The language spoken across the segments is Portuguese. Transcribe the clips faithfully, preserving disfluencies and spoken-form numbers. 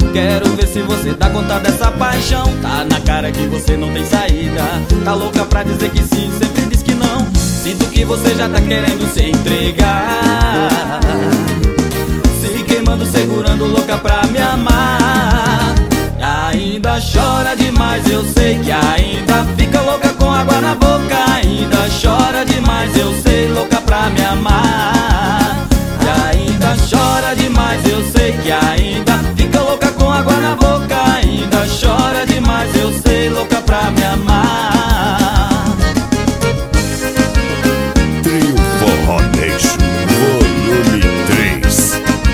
Quero ver se você dá conta dessa paixão. Tá na cara que você não tem saída. Tá louca pra dizer que sim, sempre diz que não. Sinto que você já tá querendo se entregar, se queimando, segurando, louca pra me amar. Ainda chora demais, eu sei que ainda fica louca com água na boca. Ainda chora demais, eu sei, louca pra me amar. E ainda chora demais, eu sei que ainda fica louca com água na boca. Ainda chora demais, eu sei, louca pra me amar. Trio Forró Nation, volume três.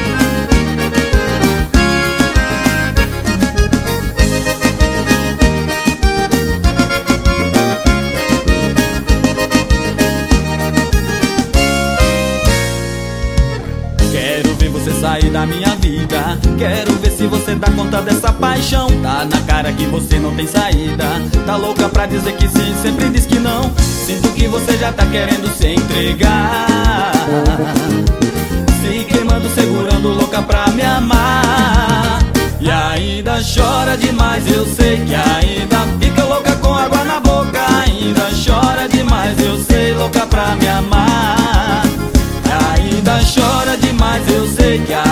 Quero ver você sair da minha vida. Quero ver se você dá conta dessa paixão. Tá na cara que você não tem saída. Tá louca pra dizer que sim, sempre diz que não. Sinto que você já tá querendo se entregar, se queimando, segurando, louca pra me amar. E ainda chora demais, eu sei que ainda fica louca com água na boca. Ainda chora demais, eu sei, louca pra me amar. Ainda chora demais, eu sei que